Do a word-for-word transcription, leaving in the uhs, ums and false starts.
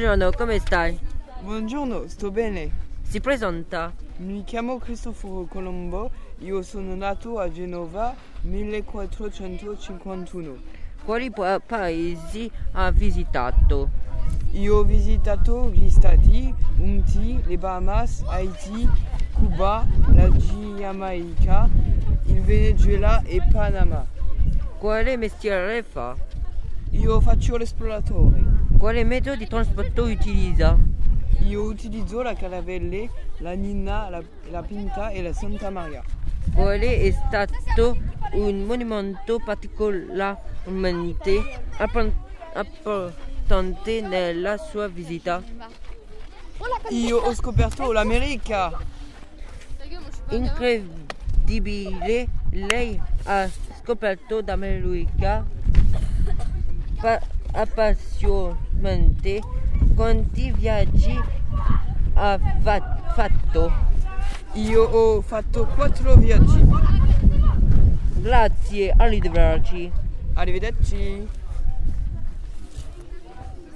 Buongiorno, come stai? Buongiorno, sto bene. Si presenta. Mi chiamo Cristoforo Colombo, io sono nato a Genova millequattrocentocinquantuno. Quali pa- paesi ha visitato? Io ho visitato gli Stati Uniti, le Bahamas, Haiti, Cuba, la Giamaica, il Venezuela e Panama. Quale mestiere fa? Io faccio l'esploratore. Quale metodo di trasporto utilizza? Io utilizzo la caravelle, la Nina, la, la Pinta e la Santa Maria. Quale è stato un monumento particolarmente importante nella sua visita? Io ho scoperto l'America. Incredibile, lei ha scoperto l'America pa- appassionante. Quanti viaggi ha fa- fatto? Io ho fatto quattro viaggi. Grazie, arrivederci. Arrivederci.